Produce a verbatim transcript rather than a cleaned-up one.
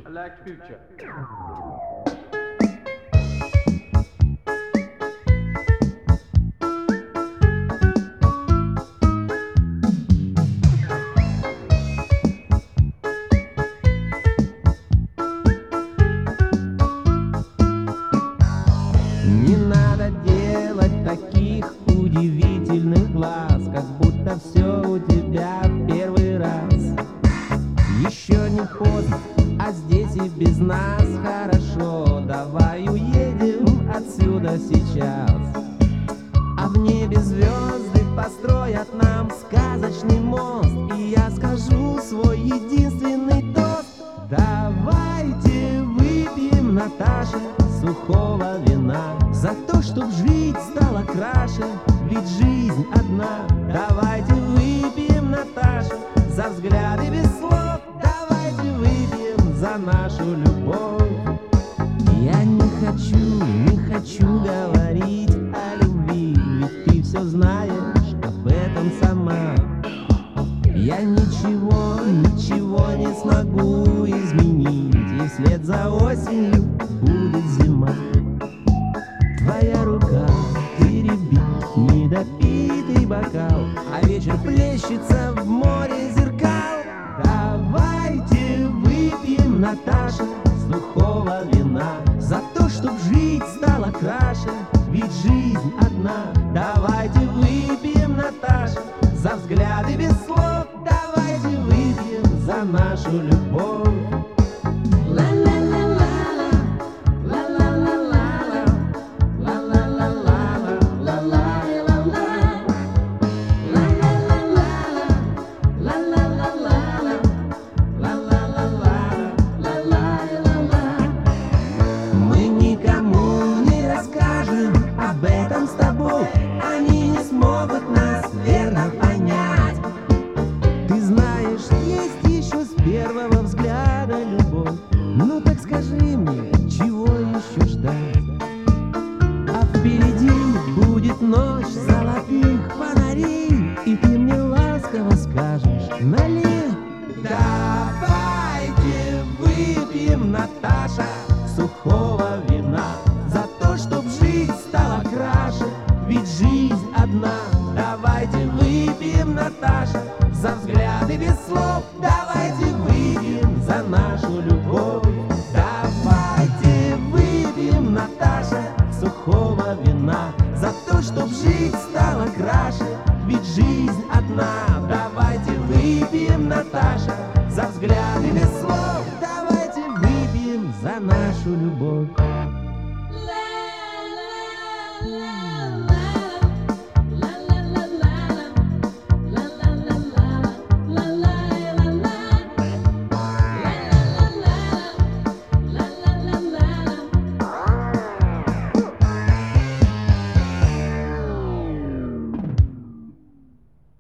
I like future. Не надо делать таких удивительных глаз, как будто все у тебя в первый раз. Еще не поздно, а здесь и без нас хорошо. Давай уедем отсюда сейчас. А в небе звезды построят нам сказочный мост, и я скажу свой единственный тост. Давайте выпьем, Наташа, сухого вина за то, чтоб жить стало краше, ведь жизнь одна. Давайте выпьем, Наташа, за взгляды без слов. Давайте выпьем за нашу любовь. Я не хочу, не хочу говорить о любви, ведь ты все знаешь об этом сама. Я ничего, ничего не смогу изменить, и вслед за осенью будет зима. Твоя рука теребит недопитый бокал, а вечер плещется в море зеркал. Давайте выпьем, Наташа, сухого вина за то, чтоб жить стало краше, ведь жизнь одна. Давайте выпьем, Наташа, за взгляды без слов. Давайте выпьем за нашу любовь. Мы никому не расскажем об этом с тобой, они не смогут нас верно понять. Ты знаешь, есть еще с первого взгляда любовь. Ну так скажи мне, чего еще ждать? А впереди будет ночь золотых фонарей, и ты мне ласково скажешь: налей. Давайте выпьем, Наташа, сухого вина за то, чтоб жить стала краше, ведь жизнь одна. Давайте выпьем, Наташа, за взгляды без слов. Давайте выпьем за нашу любовь. Давайте выпьем, Наташа, сухого вина за то, чтоб жить стала краше, ведь жизнь одна. Давайте выпьем, Наташа, за взгляды без слов. Давайте выпьем за нашу любовь. La, la, la.